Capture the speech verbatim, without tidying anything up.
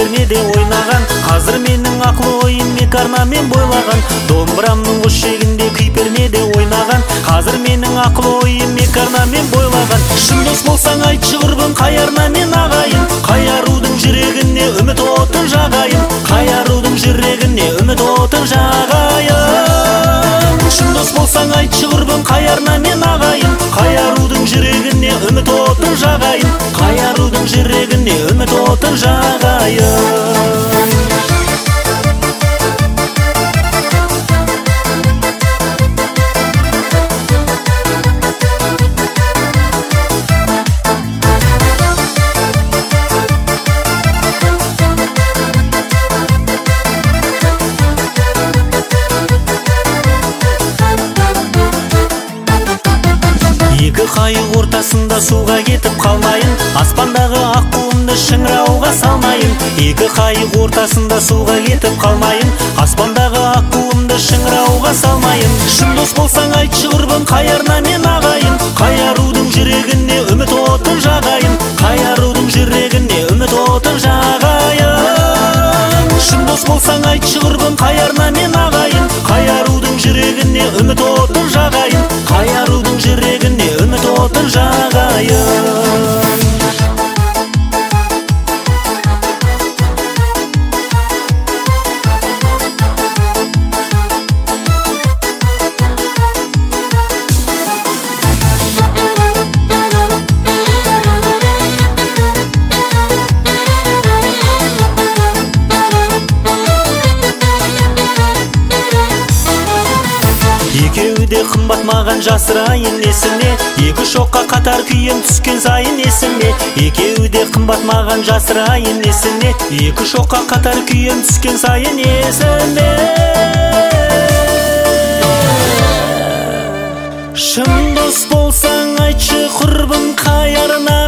пернеде ойнаған, қазір менің ақыл ойым екі арнамен бойлаған. Домбырамның ұш шегінде күй пернеде ойнаған, қазір менің ақыл ойым екі арнамен бойлаған. Шын дос болсаң айтшы құрбым, қай арнамен ағайын, қай арудың жүрегіне үміт отын жағайын, қай арудың жүрегіне үміт отын жағайын. Шын дос болсаң айтшы құрбым, қай арнамен ағайын, қай арудың жүрегіне үміт отын жағайын, қай арудың жүрегіне үміт отын жағайын. Екі қайық ортасында суға кетіп қалмайын, аспандағы аққуымды шыңырауға салмайын. Екі қайық ортасында суға кетіп қалмайын, аспандағы аққуымды шыңырауға салмайын. Шын дос болсаң айтшы құрбым, қай арнамен ағайын, қай арудың жүрегіне үміт отын жағайын, қай арудың жүрегіне үміт отын жағайын. Шын дос болсаң айтшы құрбым, қай арнамен ағайын, қай арудың жүрегіне үміт отын жағайын, қай арудың жүрегіне үміт отын жағайын. Екеуі де қымбат маған жасырайын есіме, екі шоққа қатар күйем түскен сайын есіме. Екеуі де қымбат маған жасырайын есіме, екі шоққа қатар күйем түскен сайын есіме. Шын дос болсаң айтшы құрбым, қай арна